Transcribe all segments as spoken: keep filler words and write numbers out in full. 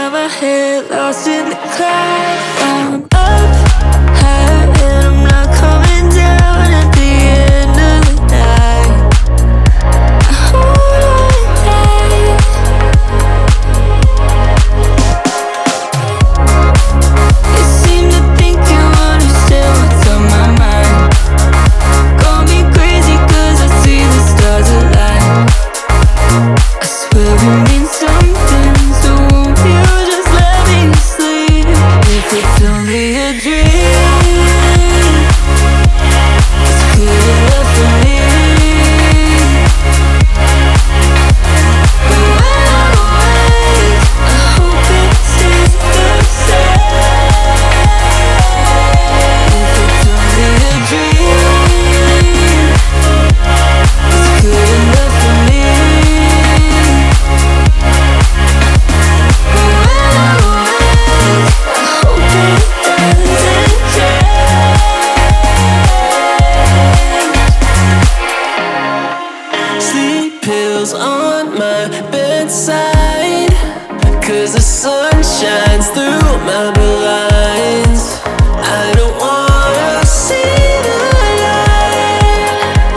of my head, lost in the clouds. I'm up high and I'm not coming down at the end of the night. I hold on tight. You seem to think you understand what's on my mind. Call me crazy cause I see the stars align. I swear we mean something, so won't you just let me sleep? If it's only a dream, it's good enough for me. But when I'm awake, I hope it stays the same. If it's only a dream, it's good enough for me. But when I'm awake, I hope it doesn't change. Sleep pills on my bedside, cause the sun shines through my blinds. I don't wanna see the light.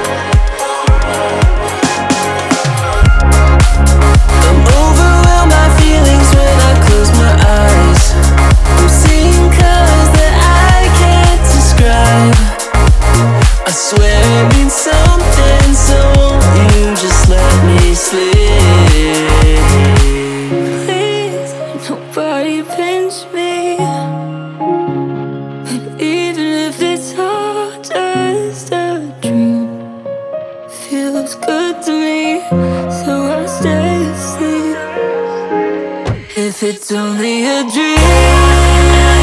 I'm overwhelmed by feelings when I close my eyes. I'm seeing colors that I can't describe. I swear it means something, so won't you just let me sleep? Please, nobody pinch me. And even if it's all just a dream, feels good to me, so I stay asleep. If it's only a dream,